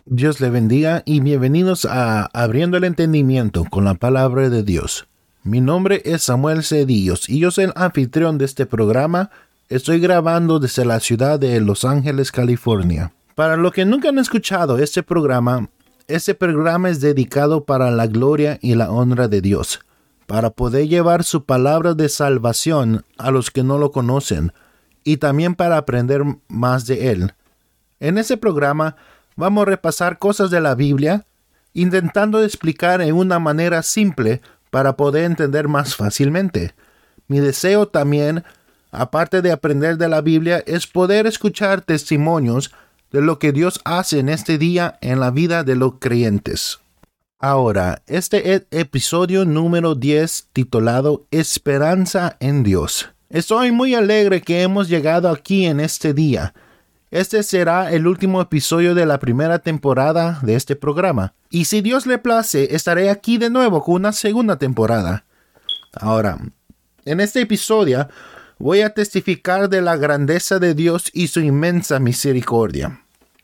Dios le bendiga y bienvenidos a Abriendo el Entendimiento con la Palabra de Dios. Mi nombre es Samuel Cedillos y yo soy el anfitrión de este programa. Estoy grabando desde la ciudad de Los Ángeles, California. Para los que nunca han escuchado este programa es dedicado para la gloria y la honra de Dios, para poder llevar su palabra de salvación a los que no lo conocen y también para aprender más de Él. En este programa vamos a repasar cosas de la Biblia, intentando explicar en una manera simple para poder entender más fácilmente. Mi deseo también, aparte de aprender de la Biblia, es poder escuchar testimonios de lo que Dios hace en este día en la vida de los creyentes. Ahora, este es episodio número 10 titulado Esperanza en Dios. Estoy muy alegre que hemos llegado aquí en este día. Este será el último episodio de la primera temporada de este programa. Y si Dios le place, estaré aquí de nuevo con una segunda temporada. Ahora, en este episodio voy a testificar de la grandeza de Dios y su inmensa misericordia.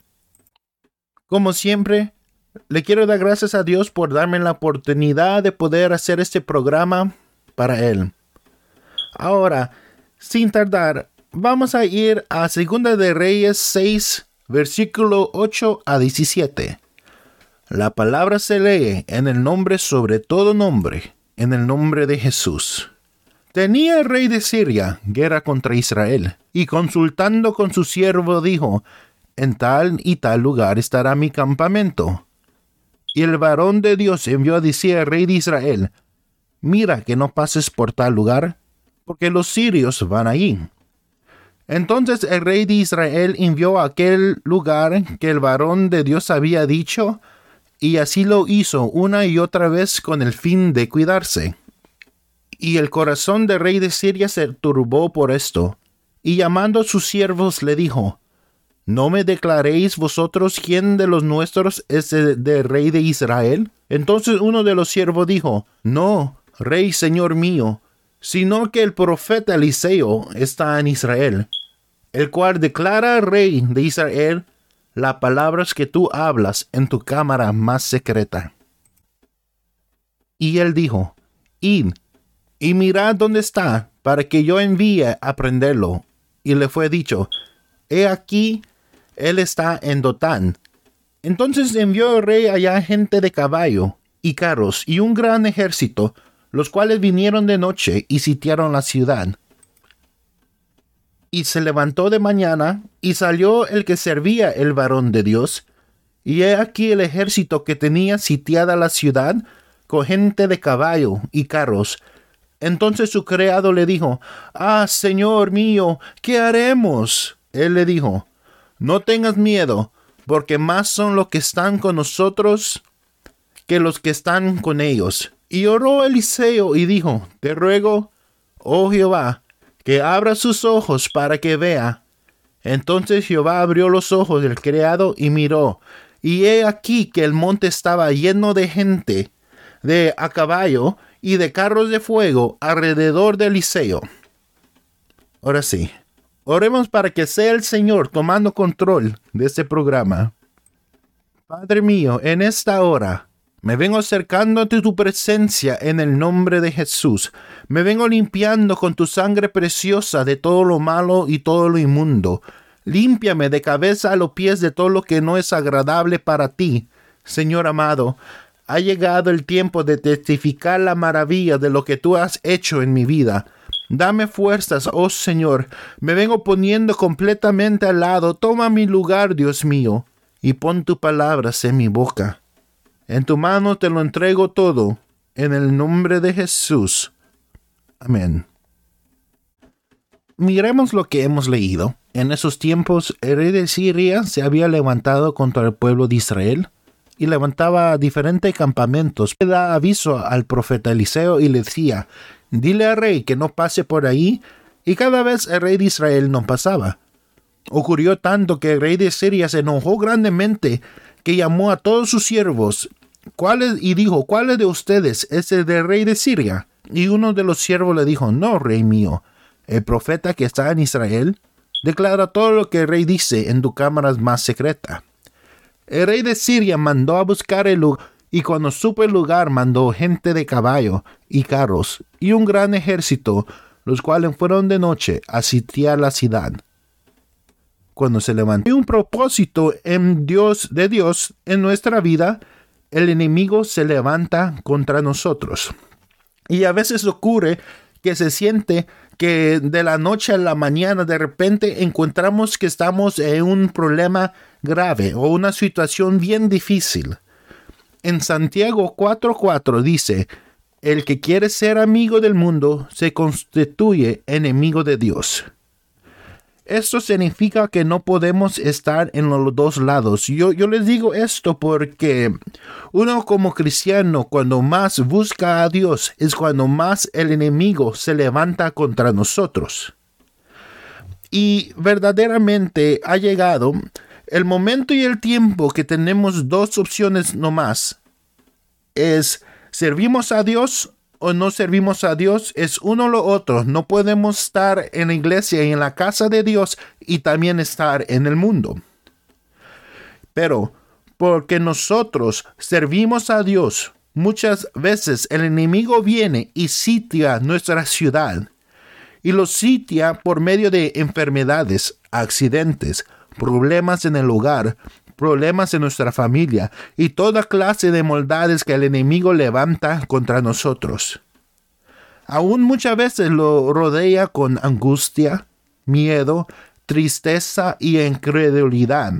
Como siempre, le quiero dar gracias a Dios por darme la oportunidad de poder hacer este programa para Él. Ahora, sin tardar, vamos a ir a 2 de Reyes 6, versículo 8 a 17. La palabra se lee en el nombre sobre todo nombre, en el nombre de Jesús. Tenía el rey de Siria guerra contra Israel, y consultando con su siervo dijo, en tal y tal lugar estará mi campamento. Y el varón de Dios envió a decir al rey de Israel, mira que no pases por tal lugar, porque los sirios van allí. Entonces el rey de Israel envió a aquel lugar que el varón de Dios había dicho, y así lo hizo una y otra vez con el fin de cuidarse. Y el corazón del rey de Siria se turbó por esto, y llamando a sus siervos le dijo, ¿no me declaréis vosotros quién de los nuestros es el rey de Israel? Entonces uno de los siervos dijo, no, rey señor mío, sino que el profeta Eliseo está en Israel, el cual declara al rey de Israel las palabras que tú hablas en tu cámara más secreta. Y él dijo, id, y mirad dónde está, para que yo envíe a prenderlo. Y le fue dicho, he aquí, él está en Dotán. Entonces envió el rey allá gente de caballo y carros y un gran ejército, los cuales vinieron de noche y sitiaron la ciudad. Y se levantó de mañana, y salió el que servía el varón de Dios, y he aquí el ejército que tenía sitiada la ciudad, con gente de caballo y carros. Entonces su criado le dijo, señor mío, ¿qué haremos? Él le dijo, no tengas miedo, porque más son los que están con nosotros que los que están con ellos. Y oró Eliseo y dijo, te ruego, oh Jehová, que abra sus ojos para que vea. Entonces Jehová abrió los ojos del criado y miró, y he aquí que el monte estaba lleno de gente, de a caballo y de carros de fuego alrededor de Eliseo. Ahora sí, oremos para que sea el Señor tomando control de este programa. Padre mío, en esta hora, me vengo acercando ante tu presencia en el nombre de Jesús. Me vengo limpiando con tu sangre preciosa de todo lo malo y todo lo inmundo. Límpiame de cabeza a los pies de todo lo que no es agradable para ti. Señor amado, ha llegado el tiempo de testificar la maravilla de lo que tú has hecho en mi vida. Dame fuerzas, oh Señor. Me vengo poniendo completamente al lado. Toma mi lugar, Dios mío, y pon tus palabras en mi boca. En tu mano te lo entrego todo, en el nombre de Jesús. Amén. Miremos lo que hemos leído. En esos tiempos, el rey de Siria se había levantado contra el pueblo de Israel y levantaba diferentes campamentos. Le da aviso al profeta Eliseo y le decía, dile al rey que no pase por ahí, y cada vez el rey de Israel no pasaba. Ocurrió tanto que el rey de Siria se enojó grandemente, que llamó a todos sus siervos, y dijo, ¿cuál de ustedes es el del rey de Siria? Y uno de los siervos le dijo, no, rey mío, el profeta que está en Israel declara todo lo que el rey dice en tu cámara más secreta. El rey de Siria mandó a buscar el lugar, y cuando supo el lugar, mandó gente de caballo y carros y un gran ejército, los cuales fueron de noche a sitiar la ciudad. Cuando se levantó un propósito de Dios en nuestra vida, el enemigo se levanta contra nosotros. Y a veces ocurre que se siente que de la noche a la mañana de repente encontramos que estamos en un problema grave o una situación bien difícil. En Santiago 4:4 dice, el que quiere ser amigo del mundo se constituye enemigo de Dios. Esto significa que no podemos estar en los dos lados. Yo les digo esto porque uno como cristiano, cuando más busca a Dios, es cuando más el enemigo se levanta contra nosotros. Y verdaderamente ha llegado el momento y el tiempo que tenemos dos opciones nomás. Es servimos a Dios o no servimos a Dios, es uno o lo otro. No podemos estar en la iglesia y en la casa de Dios y también estar en el mundo. Pero porque nosotros servimos a Dios, muchas veces el enemigo viene y sitia nuestra ciudad. Y lo sitia por medio de enfermedades, accidentes, problemas en el hogar, problemas en nuestra familia y toda clase de maldades que el enemigo levanta contra nosotros. Aún muchas veces lo rodea con angustia, miedo, tristeza y incredulidad.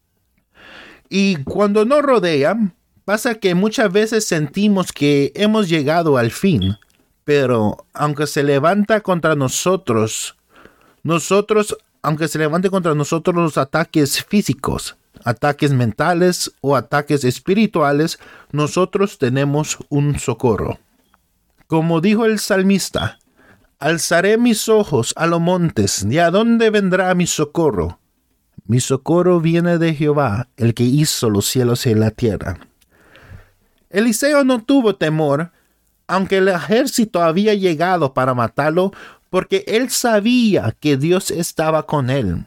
Y cuando nos rodea, pasa que muchas veces sentimos que hemos llegado al fin, pero aunque se levanta contra nosotros, aunque se levante contra nosotros los ataques físicos, ataques mentales o ataques espirituales, nosotros tenemos un socorro. Como dijo el salmista, alzaré mis ojos a los montes, ¿de a dónde vendrá mi socorro? Mi socorro viene de Jehová, el que hizo los cielos y la tierra. Eliseo no tuvo temor, aunque el ejército había llegado para matarlo, porque él sabía que Dios estaba con él.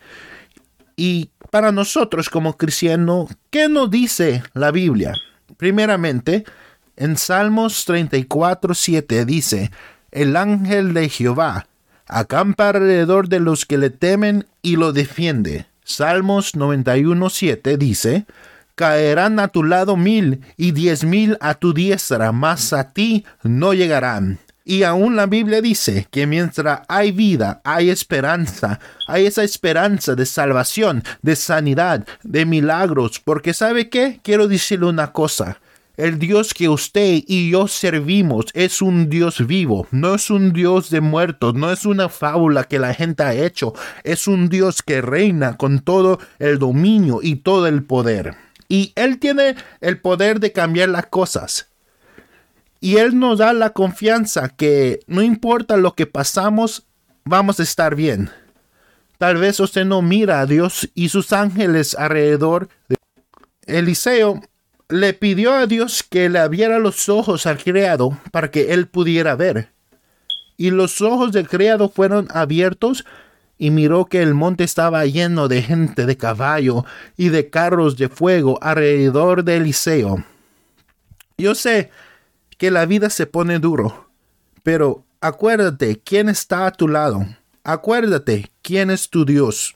Y para nosotros como cristianos, ¿qué nos dice la Biblia? Primeramente, en Salmos 34:7 dice, el ángel de Jehová acampa alrededor de los que le temen y lo defiende. Salmos 91:7 dice, caerán a tu lado 1,000 y 10,000 a tu diestra, mas a ti no llegarán. Y aún la Biblia dice que mientras hay vida, hay esperanza. Hay esa esperanza de salvación, de sanidad, de milagros. Porque ¿sabe qué? Quiero decirle una cosa. El Dios que usted y yo servimos es un Dios vivo. No es un Dios de muertos. No es una fábula que la gente ha hecho. Es un Dios que reina con todo el dominio y todo el poder. Y Él tiene el poder de cambiar las cosas. Y Él nos da la confianza que no importa lo que pasamos, vamos a estar bien. Tal vez usted no mira a Dios y sus ángeles alrededor. Eliseo le pidió a Dios que le abriera los ojos al criado para que él pudiera ver. Y los ojos del criado fueron abiertos y miró que el monte estaba lleno de gente de caballo y de carros de fuego alrededor de Eliseo. Yo sé que la vida se pone duro, pero acuérdate quién está a tu lado. Acuérdate quién es tu Dios.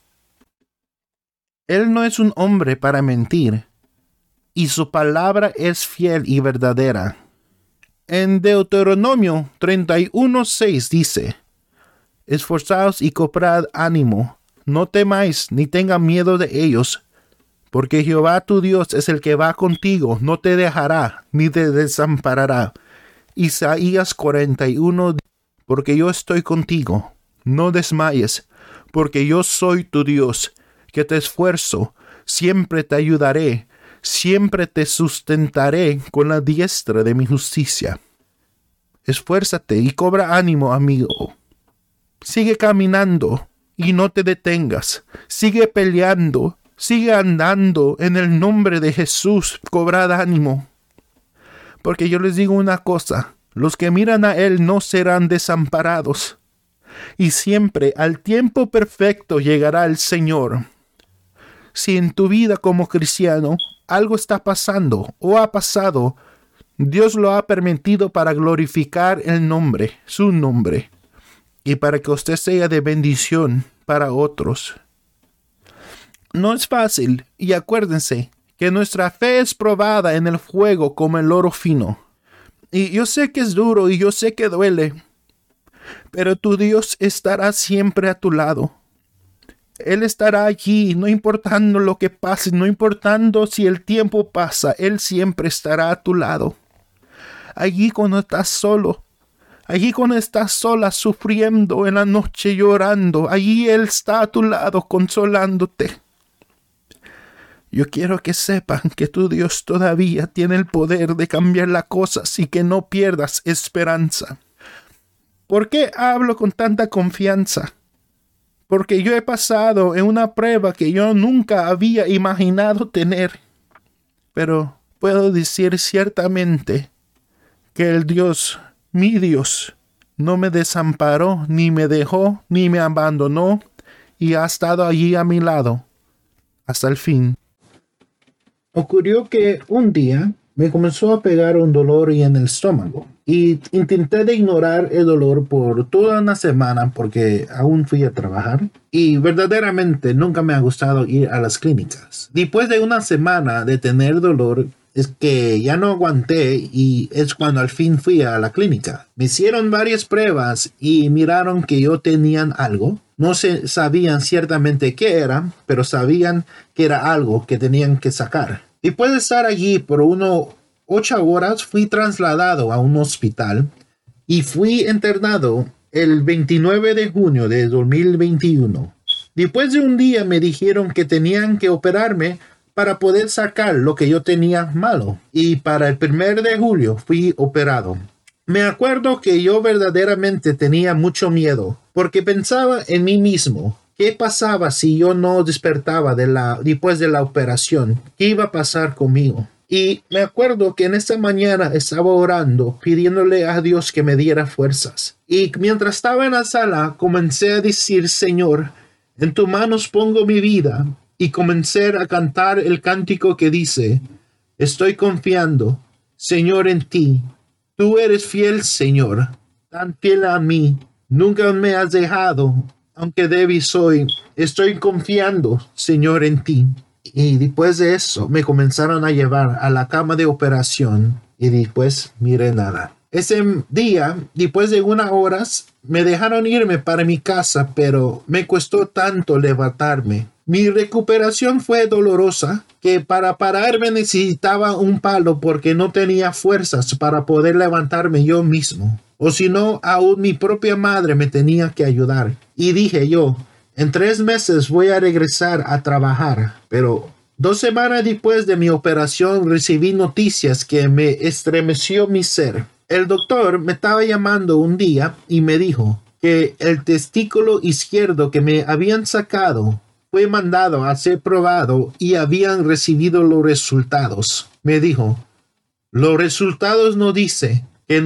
Él no es un hombre para mentir, y su palabra es fiel y verdadera. En Deuteronomio 31:6 dice, esforzaos y cobrad ánimo, no temáis ni tengan miedo de ellos, porque Jehová tu Dios es el que va contigo, no te dejará ni te desamparará. Isaías 41, porque yo estoy contigo, no desmayes, porque yo soy tu Dios, que te esfuerzo, siempre te ayudaré, siempre te sustentaré con la diestra de mi justicia. Esfuérzate y cobra ánimo, amigo. Sigue caminando y no te detengas. Sigue peleando. Sigue andando en el nombre de Jesús. Cobrad ánimo. Porque yo les digo una cosa. Los que miran a Él no serán desamparados. Y siempre al tiempo perfecto llegará el Señor. si en tu vida como cristiano algo está pasando o ha pasado, Dios lo ha permitido para glorificar el nombre, su nombre, y para que usted sea de bendición para otros. No es fácil, y acuérdense que nuestra fe es probada en el fuego como el oro fino. Y yo sé que es duro y yo sé que duele, pero tu Dios estará siempre a tu lado. Él estará allí, no importando lo que pase, no importando si el tiempo pasa, Él siempre estará a tu lado. Allí cuando estás solo, allí cuando estás sola sufriendo en la noche llorando, allí Él está a tu lado consolándote. Yo quiero que sepan que tu Dios todavía tiene el poder de cambiar las cosas y que no pierdas esperanza. ¿Por qué hablo con tanta confianza? Porque yo he pasado en una prueba que yo nunca había imaginado tener. Pero puedo decir ciertamente que el Dios, mi Dios, no me desamparó, ni me dejó, ni me abandonó, y ha estado allí a mi lado hasta el fin. Ocurrió que un día me comenzó a pegar un dolor en el estómago y intenté de ignorar el dolor por toda una semana porque aún fui a trabajar y verdaderamente nunca me ha gustado ir a las clínicas. Después de una semana de tener dolor es que ya no aguanté y es cuando al fin fui a la clínica. Me hicieron varias pruebas y miraron que yo tenía algo. No sabían ciertamente qué era, pero sabían que era algo que tenían que sacar. Después de estar allí por unas 8 horas, fui trasladado a un hospital y fui internado el 29 de junio de 2021. Después de un día me dijeron que tenían que operarme para poder sacar lo que yo tenía malo. Y para el 1 de julio fui operado. Me acuerdo que yo verdaderamente tenía mucho miedo, porque pensaba en mí mismo. ¿Qué pasaba si yo no despertaba después de la operación? ¿Qué iba a pasar conmigo? Y me acuerdo que en esta mañana estaba orando, pidiéndole a Dios que me diera fuerzas. Y mientras estaba en la sala, comencé a decir, Señor, en tus manos pongo mi vida. Y comencé a cantar el cántico que dice, estoy confiando, Señor, en ti. Tú eres fiel, Señor, tan fiel a mí. Nunca me has dejado, aunque débil soy. Estoy confiando, Señor, en ti. Y después de eso me comenzaron a llevar a la cama de operación y después miré nada. Ese día, después de unas horas, me dejaron irme para mi casa, pero me costó tanto levantarme. Mi recuperación fue dolorosa, que para pararme necesitaba un palo porque no tenía fuerzas para poder levantarme yo mismo. O si no, aún mi propia madre me tenía que ayudar. Y dije yo, en 3 meses voy a regresar a trabajar. Pero 2 semanas después de mi operación recibí noticias que me estremeció mi ser. El doctor me estaba llamando un día y me dijo que el testículo izquierdo que me habían sacado fue mandado a ser probado y habían recibido los resultados. Me dijo, los resultados nos dicen que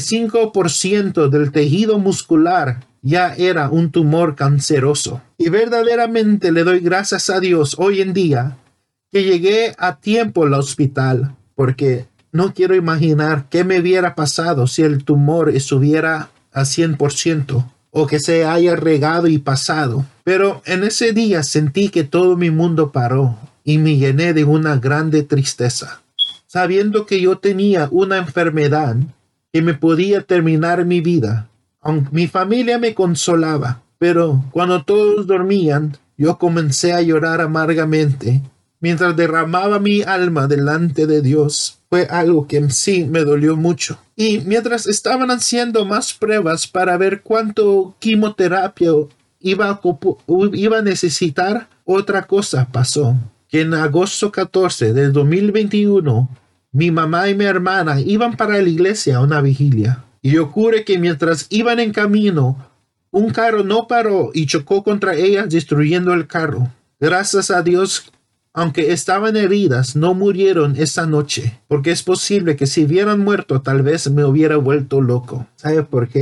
95% del tejido muscular ya era un tumor canceroso. Y verdaderamente le doy gracias a Dios hoy en día que llegué a tiempo al hospital, porque no quiero imaginar qué me hubiera pasado si el tumor estuviera a 100%. O que se haya regado y pasado. Pero en ese día sentí que todo mi mundo paró y me llené de una grande tristeza, sabiendo que yo tenía una enfermedad que me podía terminar mi vida. Aunque mi familia me consolaba, pero cuando todos dormían, yo comencé a llorar amargamente mientras derramaba mi alma delante de Dios. Fue algo que en sí me dolió mucho. Y mientras estaban haciendo más pruebas para ver cuánto quimioterapia iba a necesitar, otra cosa pasó. Que en agosto 14 del 2021, mi mamá y mi hermana iban para la iglesia a una vigilia. Y ocurre que mientras iban en camino, un carro no paró y chocó contra ellas, destruyendo el carro. Gracias a Dios, aunque estaban heridas, no murieron esa noche, porque es posible que si hubieran muerto, tal vez me hubiera vuelto loco. ¿Sabe por qué?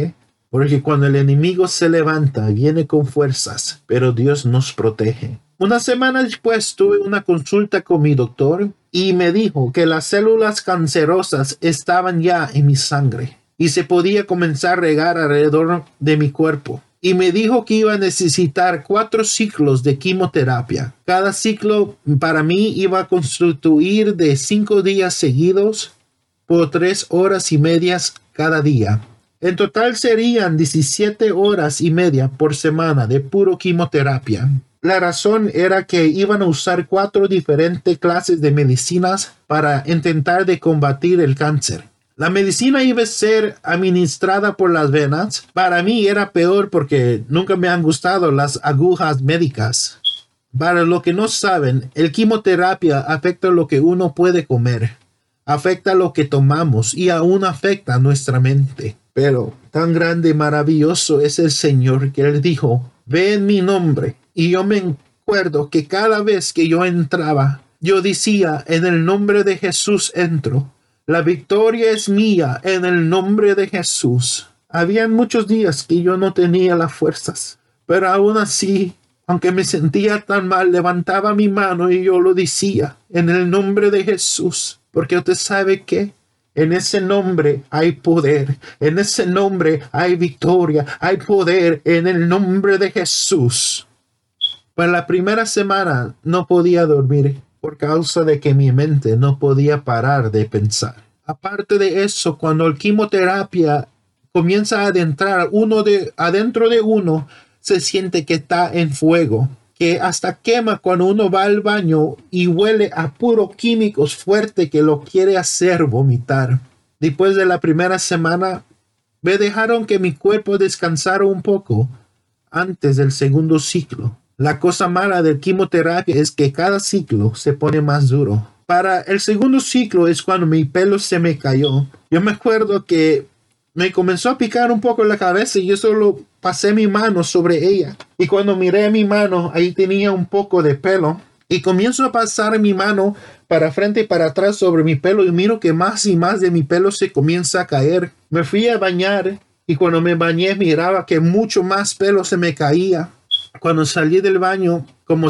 porque cuando el enemigo se levanta, viene con fuerzas, pero Dios nos protege. Una semana después tuve una consulta con mi doctor y me dijo que las células cancerosas estaban ya en mi sangre y se podía comenzar a regar alrededor de mi cuerpo. Y me dijo que iba a necesitar 4 ciclos de quimioterapia. Cada ciclo para mí iba a constituir de 5 días seguidos por 3 horas y medias cada día. En total serían 17 horas y media por semana de puro quimioterapia. La razón era que iban a usar 4 diferentes clases de medicinas para intentar de combatir el cáncer. La medicina iba a ser administrada por las venas. Para mí era peor porque nunca me han gustado las agujas médicas. Para los que no saben, el quimioterapia afecta lo que uno puede comer, afecta lo que tomamos y aún afecta nuestra mente. Pero tan grande y maravilloso es el Señor que Él dijo, ve en mi nombre. Y yo me acuerdo que cada vez que yo entraba, yo decía, en el nombre de Jesús entro. La victoria es mía en el nombre de Jesús. Habían muchos días que yo no tenía las fuerzas, pero aún así, aunque me sentía tan mal, levantaba mi mano y yo lo decía, en el nombre de Jesús, porque usted sabe que en ese nombre hay poder, en ese nombre hay victoria, hay poder en el nombre de Jesús. Pues la primera semana no podía dormir por causa de que mi mente no podía parar de pensar. Aparte de eso, cuando la quimioterapia comienza a adentrar adentro de uno, se siente que está en fuego, que hasta quema cuando uno va al baño y huele a puros químicos fuerte que lo quiere hacer vomitar. Después de la primera semana, me dejaron que mi cuerpo descansara un poco antes del segundo ciclo. La cosa mala del quimioterapia es que cada ciclo se pone más duro. Para el segundo ciclo es cuando mi pelo se me cayó. Yo me acuerdo que me comenzó a picar un poco la cabeza y yo solo pasé mi mano sobre ella. Y cuando miré mi mano, ahí tenía un poco de pelo. Y comienzo a pasar mi mano para frente y para atrás sobre mi pelo y miro que más y más de mi pelo se comienza a caer. Me fui a bañar y cuando me bañé miraba que mucho más pelo se me caía. Cuando salí del baño, como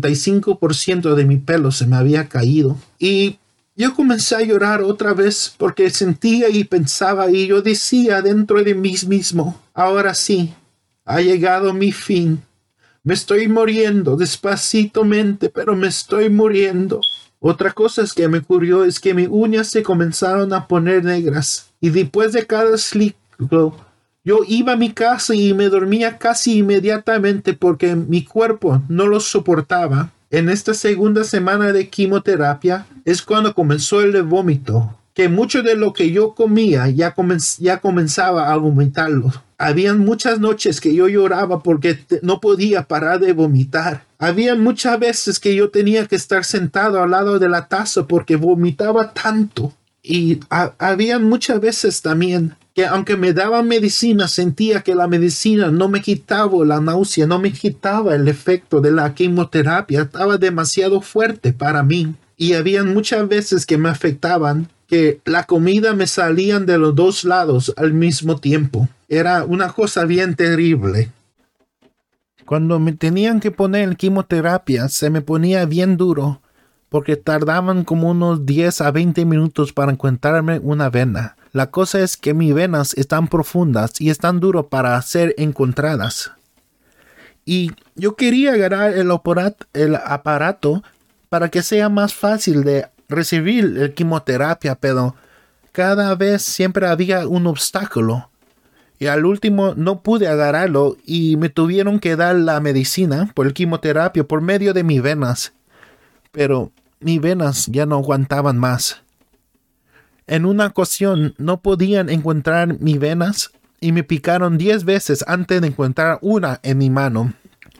75% de mi pelo se me había caído. Y yo comencé a llorar otra vez porque sentía y pensaba y yo decía dentro de mí mismo, ahora sí, ha llegado mi fin. Me estoy muriendo despacitamente, pero me estoy muriendo. Otra cosa que me ocurrió es que mis uñas se comenzaron a poner negras. Y después de cada ciclo, yo iba a mi casa y me dormía casi inmediatamente porque mi cuerpo no lo soportaba. En esta segunda semana de quimioterapia es cuando comenzó el vómito, que mucho de lo que yo comía ya comenzaba a vomitarlo. Habían muchas noches que yo lloraba porque no podía parar de vomitar. Habían muchas veces que yo tenía que estar sentado al lado de la taza porque vomitaba tanto. Y habían muchas veces también que aunque me daban medicina, sentía que la medicina no me quitaba la náusea, no me quitaba el efecto de la quimioterapia, estaba demasiado fuerte para mí. Y habían muchas veces que me afectaban, que la comida me salían de los dos lados al mismo tiempo. Era una cosa bien terrible. Cuando me tenían que poner quimioterapia, se me ponía bien duro, porque tardaban como unos 10 a 20 minutos para encontrarme una vena. La cosa es que mis venas están profundas y están duras para ser encontradas. Y yo quería agarrar el aparato para que sea más fácil de recibir la quimioterapia, pero cada vez siempre había un obstáculo. Y al último no pude agarrarlo y me tuvieron que dar la medicina por la quimioterapia por medio de mis venas. Pero mis venas ya no aguantaban más. En una ocasión no podían encontrar mis venas y me picaron 10 veces antes de encontrar una en mi mano.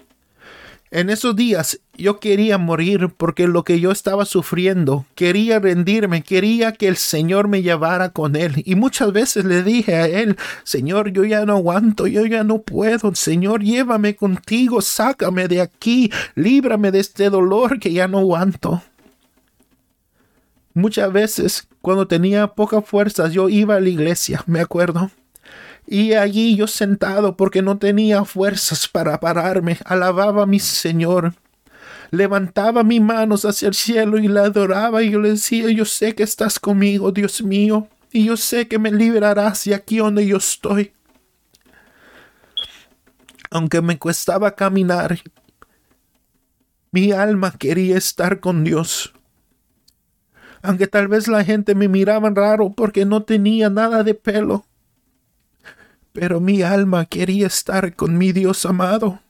En esos días yo quería morir porque lo que yo estaba sufriendo, quería rendirme, quería que el Señor me llevara con Él. Y muchas veces le dije a Él, Señor, yo ya no aguanto, yo ya no puedo. Señor, llévame contigo, sácame de aquí, líbrame de este dolor que ya no aguanto. Muchas veces, cuando tenía pocas fuerzas, yo iba a la iglesia, me acuerdo. Y allí yo sentado porque no tenía fuerzas para pararme, alababa a mi Señor. Levantaba mis manos hacia el cielo y le adoraba y yo le decía, yo sé que estás conmigo, Dios mío, y yo sé que me librarás de aquí donde yo estoy. Aunque me costaba caminar, mi alma quería estar con Dios. Aunque tal vez la gente me miraba raro porque no tenía nada de pelo, pero mi alma quería estar con mi Dios amado.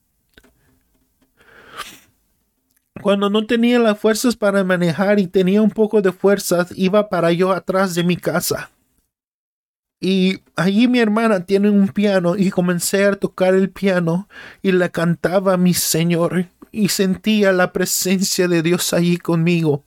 Cuando no tenía las fuerzas para manejar y tenía un poco de fuerzas, iba para yo atrás de mi casa. Y allí mi hermana tiene un piano y comencé a tocar el piano y le cantaba a mi Señor y sentía la presencia de Dios allí conmigo.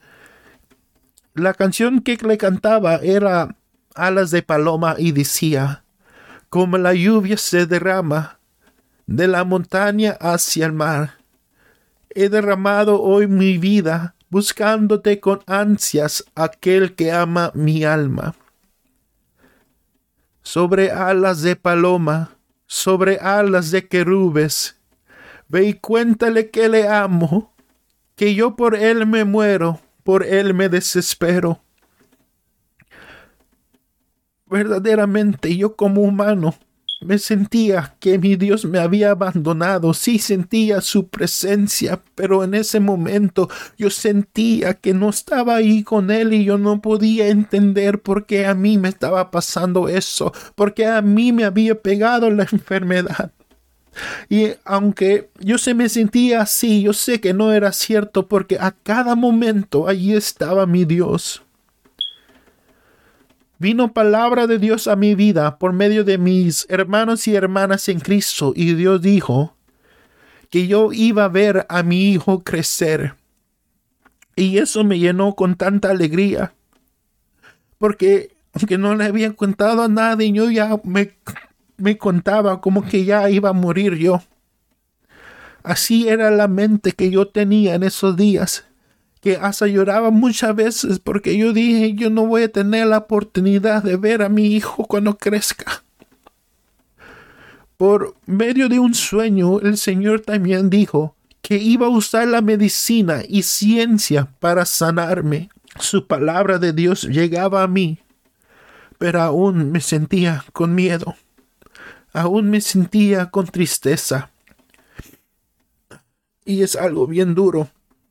La canción que le cantaba era Alas de Paloma y decía, como la lluvia se derrama de la montaña hacia el mar. He derramado hoy mi vida, buscándote con ansias, aquel que ama mi alma. Sobre alas de paloma, sobre alas de querubes, ve y cuéntale que le amo, que yo por él me muero, por él me desespero. Verdaderamente yo como humano me sentía que mi Dios me había abandonado. Sí sentía su presencia, pero en ese momento yo sentía que no estaba ahí con Él y yo no podía entender por qué a mí me estaba pasando eso, porque a mí me había pegado la enfermedad. Y aunque yo se me sentía así, yo sé que no era cierto porque a cada momento allí estaba mi Dios. Vino palabra de Dios a mi vida por medio de mis hermanos y hermanas en Cristo y Dios dijo que yo iba a ver a mi hijo crecer. Y eso me llenó con tanta alegría porque aunque no le había contado a nadie, yo ya me contaba como que ya iba a morir yo. Así era la mente que yo tenía en esos días, que hasta lloraba muchas veces porque yo dije, yo no voy a tener la oportunidad de ver a mi hijo cuando crezca. Por medio de un sueño, el Señor también dijo que iba a usar la medicina y ciencia para sanarme. Su palabra de Dios llegaba a mí, pero aún me sentía con miedo. Aún me sentía con tristeza. Y es algo bien duro.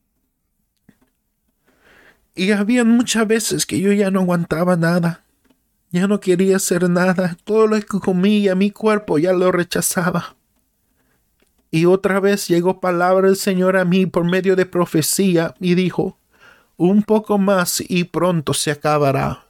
Y había muchas veces que yo ya no aguantaba nada. Ya no quería hacer nada. Todo lo que comía, mi cuerpo ya lo rechazaba. Y otra vez llegó palabra del Señor a mí por medio de profecía y dijo, un poco más y pronto se acabará.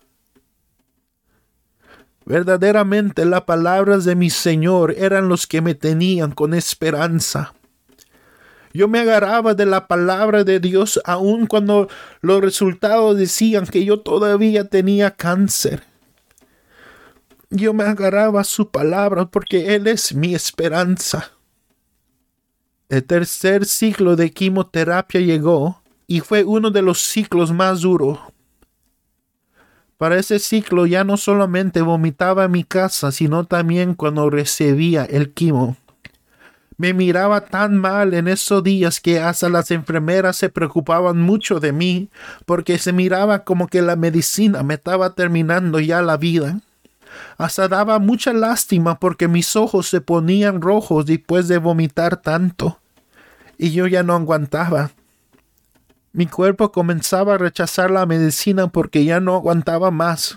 Verdaderamente las palabras de mi Señor eran los que me tenían con esperanza. Yo me agarraba de la palabra de Dios aun cuando los resultados decían que yo todavía tenía cáncer. Yo me agarraba a su palabra porque Él es mi esperanza. El tercer ciclo de quimioterapia llegó y fue uno de los ciclos más duros. Para ese ciclo ya no solamente vomitaba en mi casa, sino también cuando recibía el quimo. Me miraba tan mal en esos días que hasta las enfermeras se preocupaban mucho de mí porque se miraba como que la medicina me estaba terminando ya la vida. Hasta daba mucha lástima porque mis ojos se ponían rojos después de vomitar tanto y yo ya no aguantaba. Mi cuerpo comenzaba a rechazar la medicina porque ya no aguantaba más.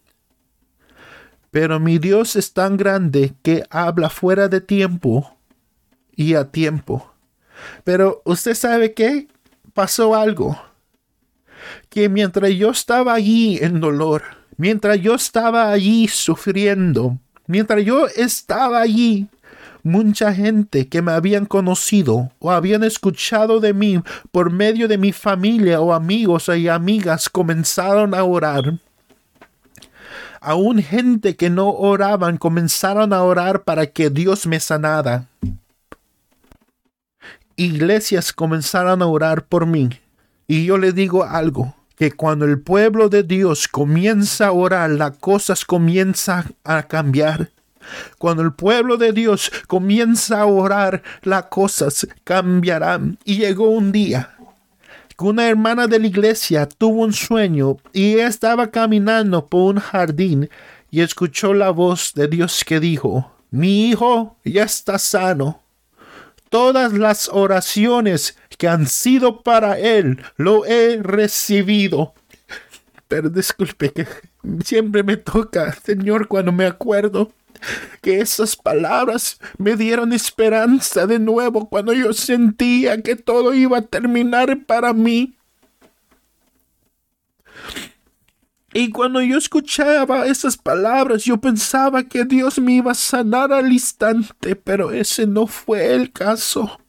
Pero mi Dios es tan grande que habla fuera de tiempo y a tiempo. Pero usted sabe qué, pasó algo, que mientras yo estaba allí en dolor, mientras yo estaba allí sufriendo, mientras yo estaba allí, mucha gente que me habían conocido o habían escuchado de mí por medio de mi familia o amigos y amigas comenzaron a orar. Aún gente que no oraban comenzaron a orar para que Dios me sanara. Iglesias comenzaron a orar por mí. Y yo les digo algo, que cuando el pueblo de Dios comienza a orar, las cosas comienzan a cambiar. Cuando el pueblo de Dios comienza a orar, las cosas cambiarán. Y llegó un día que una hermana de la iglesia tuvo un sueño y ella estaba caminando por un jardín y escuchó la voz de Dios que dijo: mi hijo ya está sano. Todas las oraciones que han sido para él lo he recibido. Pero disculpe que siempre me toca, Señor, cuando me acuerdo que esas palabras me dieron esperanza de nuevo cuando yo sentía que todo iba a terminar para mí. Y cuando yo escuchaba esas palabras, yo pensaba que Dios me iba a sanar al instante, pero ese no fue el caso.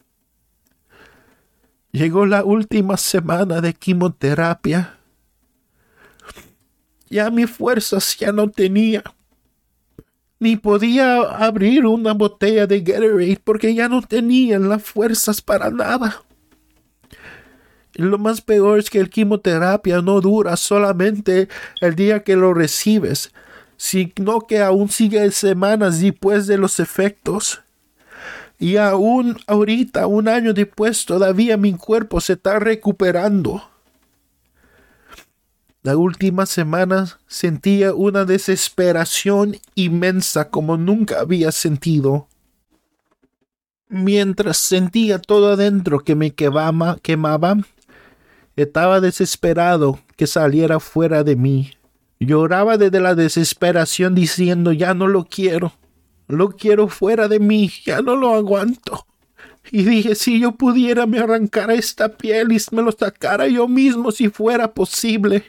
Llegó la última semana de quimioterapia. Ya mis fuerzas ya no tenía. Ni podía abrir una botella de Gatorade porque ya no tenía las fuerzas para nada. Y lo más peor es que la quimioterapia no dura solamente el día que lo recibes, sino que aún sigue semanas después de los efectos. Y aún ahorita, un año después, todavía mi cuerpo se está recuperando. La última semana sentía una desesperación inmensa como nunca había sentido. Mientras sentía todo adentro que me quemaba, estaba desesperado que saliera fuera de mí. Lloraba desde la desesperación diciendo: ya no lo quiero fuera de mí, ya no lo aguanto. Y dije: si yo pudiera me arrancara esta piel y me lo sacara yo mismo si fuera posible.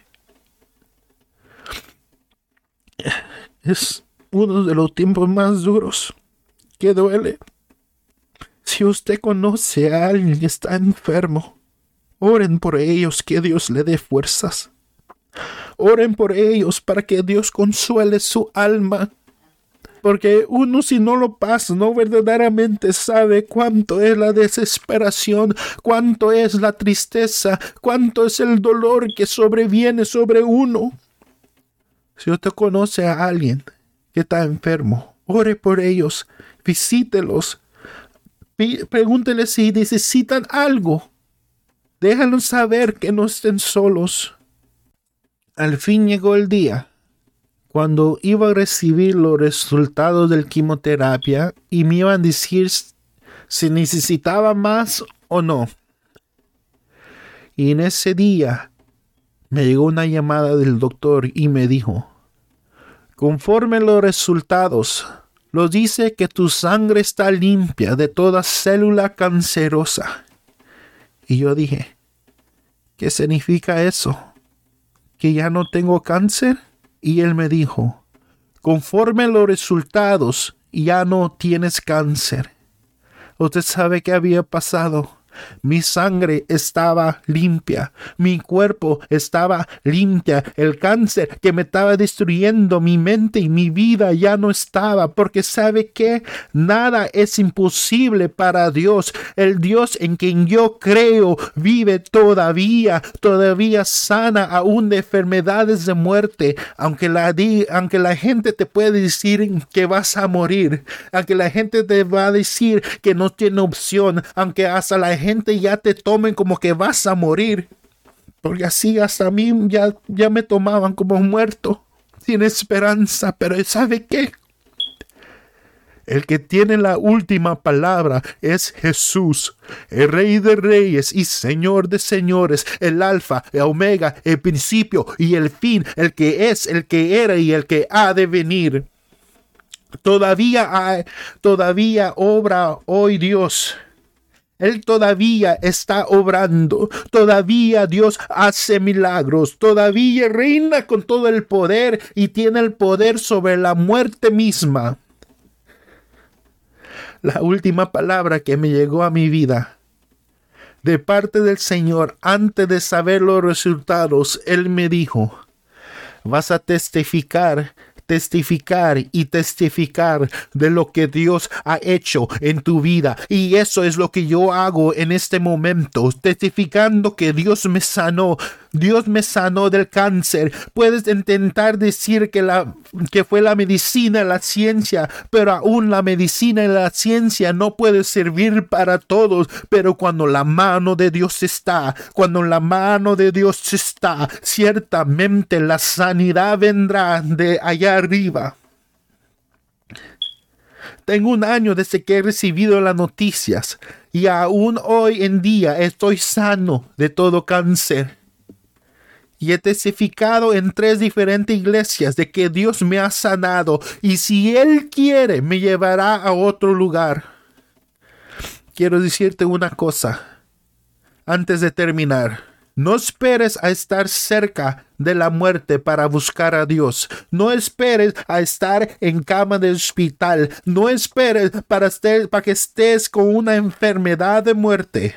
Es uno de los tiempos más duros que duele. Si usted conoce a alguien que está enfermo, oren por ellos, que Dios le dé fuerzas. Oren por ellos para que Dios consuele su alma. Porque uno, si no lo pasa, no verdaderamente sabe cuánto es la desesperación, cuánto es la tristeza, cuánto es el dolor que sobreviene sobre uno. Si usted conoce a alguien que está enfermo, ore por ellos, visítelos, pregúnteles si necesitan algo. Déjalos saber que no estén solos. Al fin llegó el día cuando iba a recibir los resultados de la quimioterapia y me iban a decir si necesitaba más o no. Y en ese día me llegó una llamada del doctor y me dijo: conforme los resultados, nos dice que tu sangre está limpia de toda célula cancerosa. Y yo dije: ¿qué significa eso? ¿Que ya no tengo cáncer? Y él me dijo: conforme los resultados, ya no tienes cáncer. ¿Usted sabe qué había pasado? Mi sangre estaba limpia, mi cuerpo estaba limpia, el cáncer que me estaba destruyendo mi mente y mi vida ya no estaba, porque ¿sabe qué? Nada es imposible para Dios. El Dios en quien yo creo vive todavía sana aún de enfermedades de muerte, aunque la gente te puede decir que vas a morir, aunque la gente te va a decir que no tiene opción, aunque hasta la gente ya te tomen como que vas a morir, porque así hasta a mí ya me tomaban como muerto, sin esperanza. Pero ¿sabe qué? El que tiene la última palabra es Jesús, el Rey de Reyes y Señor de Señores, el Alfa, el Omega, el principio y el fin, el que es, el que era y el que ha de venir. Todavía obra hoy Dios. Él todavía está obrando, todavía Dios hace milagros, todavía reina con todo el poder y tiene el poder sobre la muerte misma. La última palabra que me llegó a mi vida de parte del Señor antes de saber los resultados, Él me dijo: vas a testificar de lo que Dios ha hecho en tu vida. Y eso es lo que yo hago en este momento, testificando que Dios me sanó, Dios me sanó del cáncer. Puedes intentar decir que fue la medicina, la ciencia, pero aún la medicina y la ciencia no puede servir para todos. Pero cuando la mano de Dios está, ciertamente la sanidad vendrá de allá arriba. Tengo un año desde que he recibido las noticias y aún hoy en día estoy sano de todo cáncer. Y he testificado en 3 diferentes iglesias de que Dios me ha sanado y si Él quiere me llevará a otro lugar. Quiero decirte una cosa antes de terminar. No esperes a estar cerca de la muerte para buscar a Dios. No esperes a estar en cama de hospital. No esperes para que estés con una enfermedad de muerte.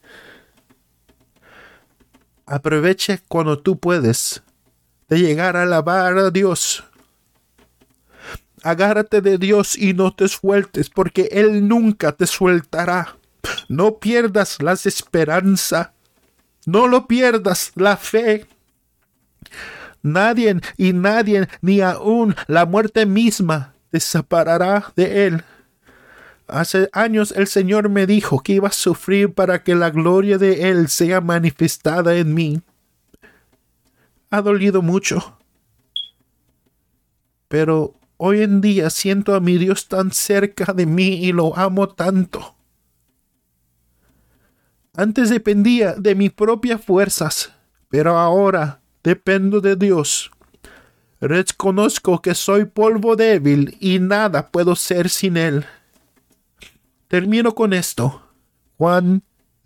Aproveche cuando tú puedes de llegar a alabar a Dios. Agárrate de Dios y no te sueltes, porque Él nunca te soltará. No pierdas la esperanza. No lo pierdas, la fe. Nadie, ni aún la muerte misma, te separará de Él. Hace años el Señor me dijo que iba a sufrir para que la gloria de Él sea manifestada en mí. Ha dolido mucho. Pero hoy en día siento a mi Dios tan cerca de mí y lo amo tanto. Antes dependía de mis propias fuerzas, pero ahora dependo de Dios. Reconozco que soy polvo débil y nada puedo ser sin Él. Termino con esto. Juan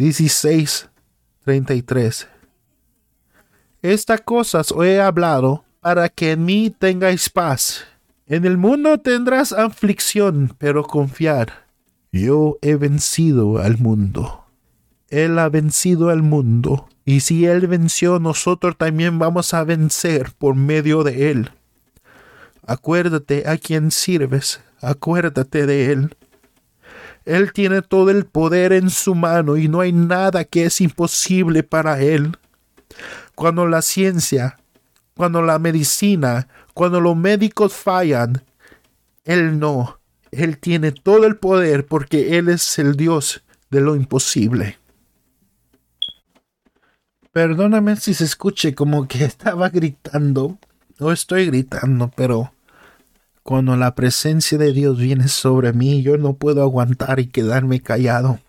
16:33. Estas cosas os he hablado para que en mí tengáis paz. En el mundo tendrás aflicción, pero confiar. Yo he vencido al mundo. Él ha vencido al mundo, y si Él venció, nosotros también vamos a vencer por medio de Él. Acuérdate a quien sirves, acuérdate de Él. Él tiene todo el poder en su mano y no hay nada que es imposible para Él. Cuando la ciencia, cuando la medicina, cuando los médicos fallan, Él no. Él tiene todo el poder porque Él es el Dios de lo imposible. Perdóname si se escuche como que estaba gritando, o estoy gritando, pero cuando la presencia de Dios viene sobre mí, yo no puedo aguantar y quedarme callado.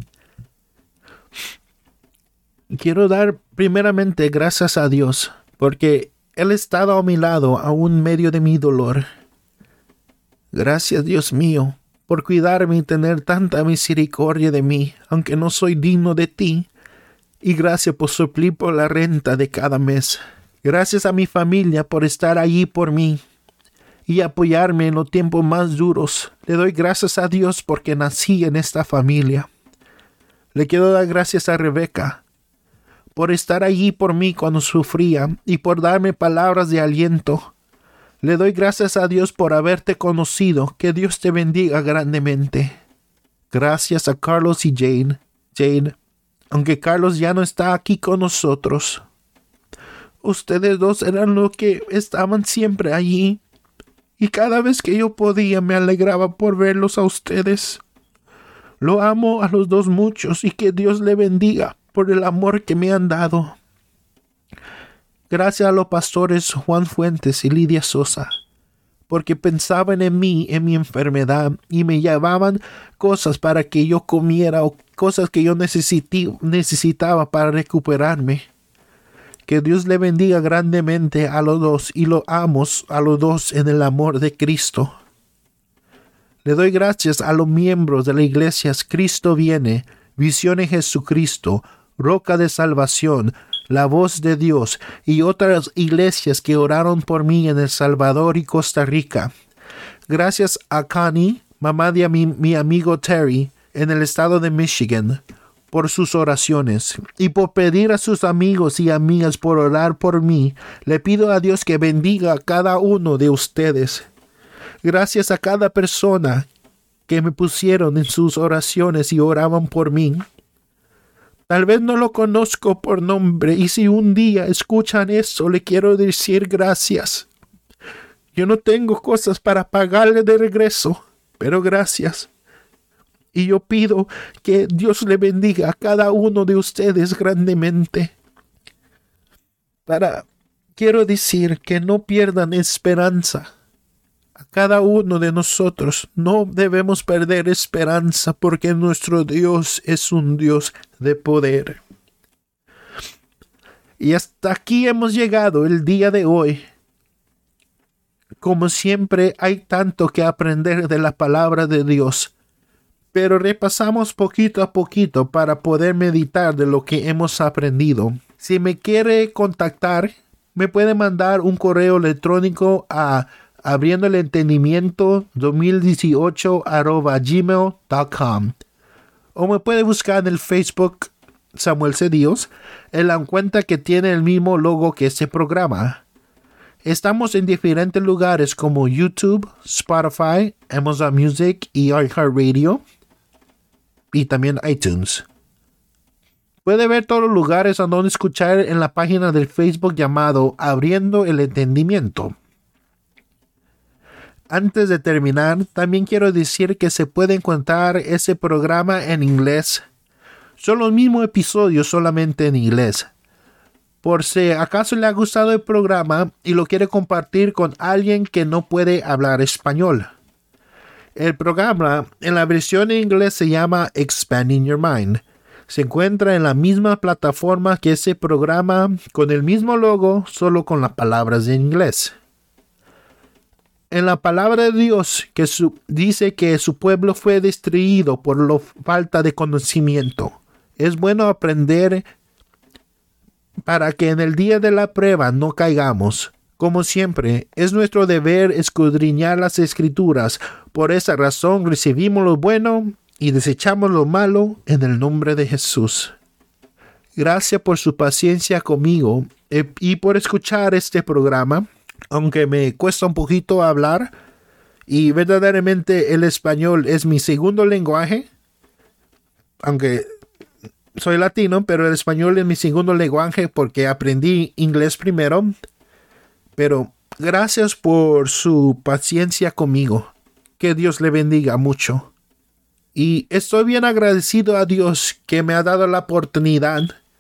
Quiero dar primeramente gracias a Dios, porque Él ha estado a mi lado aún en medio de mi dolor. Gracias, Dios mío, por cuidarme y tener tanta misericordia de mí, aunque no soy digno de ti. Y gracias por suplir por la renta de cada mes. Gracias a mi familia por estar allí por mí y apoyarme en los tiempos más duros. Le doy gracias a Dios porque nací en esta familia. Le quiero dar gracias a Rebeca por estar allí por mí cuando sufría y por darme palabras de aliento. Le doy gracias a Dios por haberte conocido. Que Dios te bendiga grandemente. Gracias a Carlos y Jane, aunque Carlos ya no está aquí con nosotros. Ustedes dos eran los que estaban siempre allí. Y cada vez que yo podía me alegraba por verlos a ustedes. Lo amo a los dos muchos y que Dios le bendiga por el amor que me han dado. Gracias a los pastores Juan Fuentes y Lidia Sosa, porque pensaban en mí, en mi enfermedad, y me llevaban cosas para que yo comiera o cosas que yo necesitaba para recuperarme. Que Dios le bendiga grandemente a los dos y lo amo a los dos en el amor de Cristo. Le doy gracias a los miembros de la iglesia Cristo Viene, Visión en Jesucristo, Roca de Salvación, La Voz de Dios y otras iglesias que oraron por mí en El Salvador y Costa Rica. Gracias a Connie, mamá de mi amigo Terry, en el estado de Michigan, por sus oraciones y por pedir a sus amigos y amigas por orar por mí. Le pido a Dios que bendiga a cada uno de ustedes. Gracias a cada persona que me pusieron en sus oraciones y oraban por mí. Tal vez no lo conozco por nombre y si un día escuchan eso, le quiero decir gracias. Yo no tengo cosas para pagarle de regreso, pero gracias. Y yo pido que Dios le bendiga a cada uno de ustedes grandemente. Quiero decir que no pierdan esperanza. A cada uno de nosotros no debemos perder esperanza porque nuestro Dios es un Dios de poder. Y hasta aquí hemos llegado el día de hoy. Como siempre, hay tanto que aprender de la palabra de Dios, pero repasamos poquito a poquito para poder meditar de lo que hemos aprendido. Si me quiere contactar, me puede mandar un correo electrónico a abriendoelentendimiento2018@gmail.com o me puede buscar en el Facebook Samuel Cedillos en la cuenta que tiene el mismo logo que este programa. Estamos en diferentes lugares como YouTube, Spotify, Amazon Music y iHeartRadio y también iTunes. Puede ver todos los lugares a donde escuchar en la página del Facebook llamado Abriendo el Entendimiento. Antes de terminar, también quiero decir que se puede encontrar ese programa en inglés. Son los mismos episodios solamente en inglés. Por si acaso le ha gustado el programa y lo quiere compartir con alguien que no puede hablar español. El programa en la versión en inglés se llama Expanding Your Mind. Se encuentra en la misma plataforma que ese programa con el mismo logo, solo con las palabras en inglés. En la palabra de Dios dice que su pueblo fue destruido por la falta de conocimiento. Es bueno aprender para que en el día de la prueba no caigamos. Como siempre, es nuestro deber escudriñar las Escrituras. Por esa razón recibimos lo bueno y desechamos lo malo en el nombre de Jesús. Gracias por su paciencia conmigo y por escuchar este programa, aunque me cuesta un poquito hablar y verdaderamente el español es mi segundo lenguaje, aunque soy latino, pero el español es mi segundo lenguaje porque aprendí inglés primero. Pero gracias por su paciencia conmigo. Que Dios le bendiga mucho. Y estoy bien agradecido a Dios que me ha dado la oportunidad.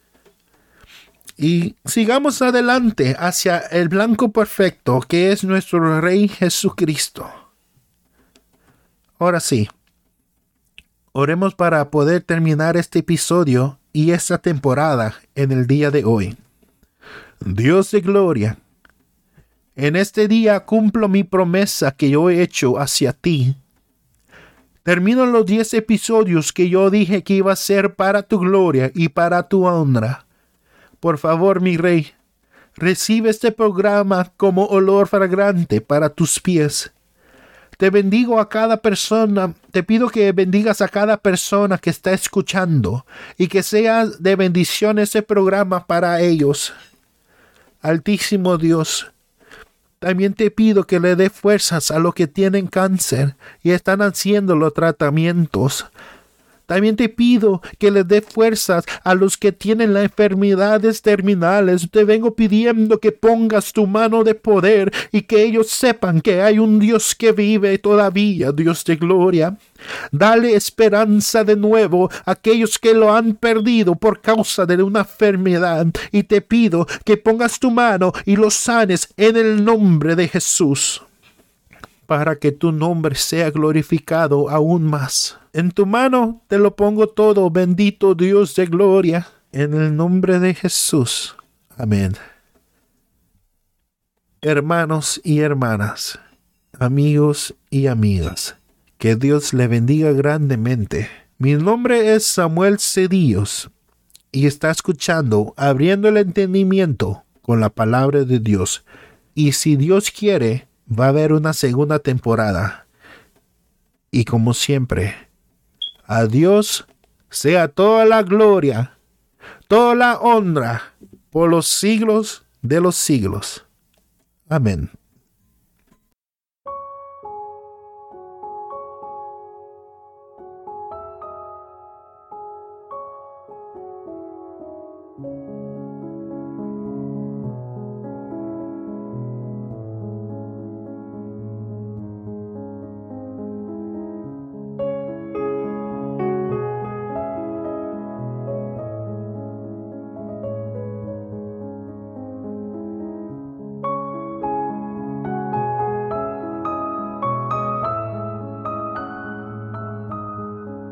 Y sigamos adelante hacia el blanco perfecto que es nuestro Rey Jesucristo. Ahora sí. Oremos para poder terminar este episodio y esta temporada en el día de hoy. Dios de gloria, en este día cumplo mi promesa que yo he hecho hacia ti. Termino los 10 episodios que yo dije que iba a ser para tu gloria y para tu honra. Por favor, mi Rey, recibe este programa como olor fragante para tus pies. Te bendigo a cada persona, te pido que bendigas a cada persona que está escuchando y que sea de bendición ese programa para ellos. Altísimo Dios, también te pido que le dé fuerzas a los que tienen cáncer y están haciendo los tratamientos. También te pido que le dé fuerzas a los que tienen las enfermedades terminales. Te vengo pidiendo que pongas tu mano de poder y que ellos sepan que hay un Dios que vive todavía, Dios de gloria. Dale esperanza de nuevo a aquellos que lo han perdido por causa de una enfermedad. Y te pido que pongas tu mano y los sanes en el nombre de Jesús, para que tu nombre sea glorificado aún más. En tu mano te lo pongo todo, bendito Dios de gloria, en el nombre de Jesús. Amén. Hermanos y hermanas, amigos y amigas, que Dios le bendiga grandemente. Mi nombre es Samuel Cedillos y está escuchando Abriendo el Entendimiento con la palabra de Dios. Y si Dios quiere, va a haber una segunda temporada. Y como siempre, a Dios sea toda la gloria, toda la honra, por los siglos de los siglos. Amén.